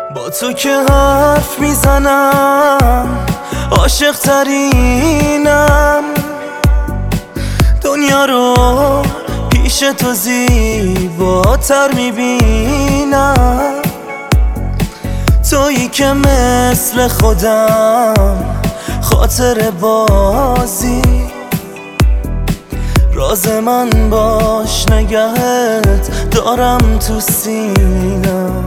با تو که حرف میزنم عاشق ترینم، دنیا رو پیش تو زیباتر میبینم. تویی که مثل خودم خاطر بازی، راز من باش نگهت دارم تو سینم.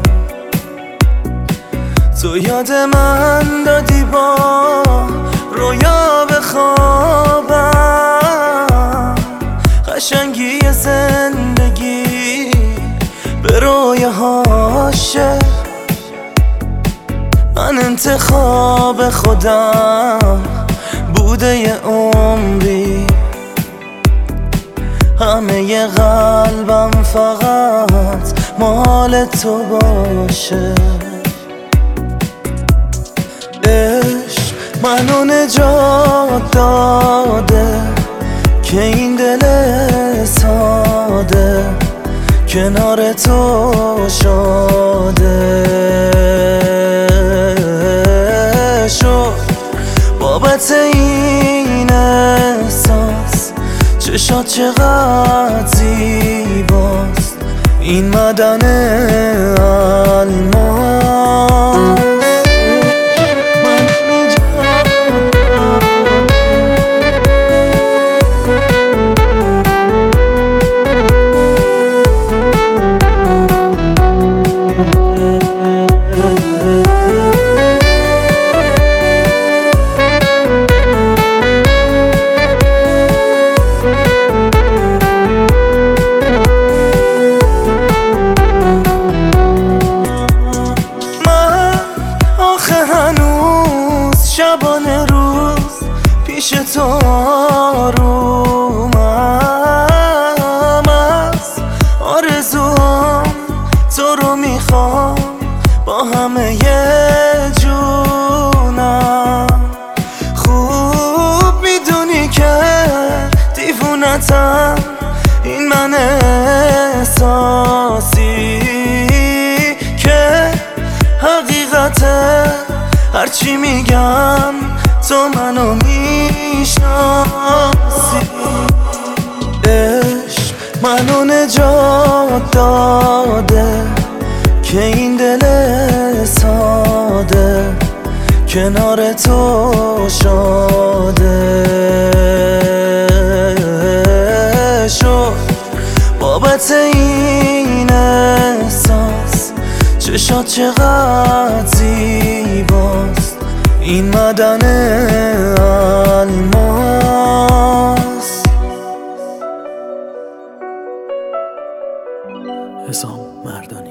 تو یاد من دادی با رویا بخوابم، قشنگی زندگی به رویاهاشه. من انتخاب خودم بوده یه عمری، همه قلبم فقط مال تو باشه. عشق منو نجات داده که این دل ساده کنار تو شاده شد. بابت این احساس چشات چقدر زیباست، این معدن الماس. شبانه روز پیش تو آرومم از آرزوام، تو رو میخوام با همه جونم. خوب میدونی که دیوونتم، این من احساسی که حقیقته. هرچی میگم تو منو میشناسی. عشق منو نجات داده که این دل ساده کنار تو شاده شد. بابت این احساس چشات چقدر زیباست، این معدن الماس. حسام مردانی.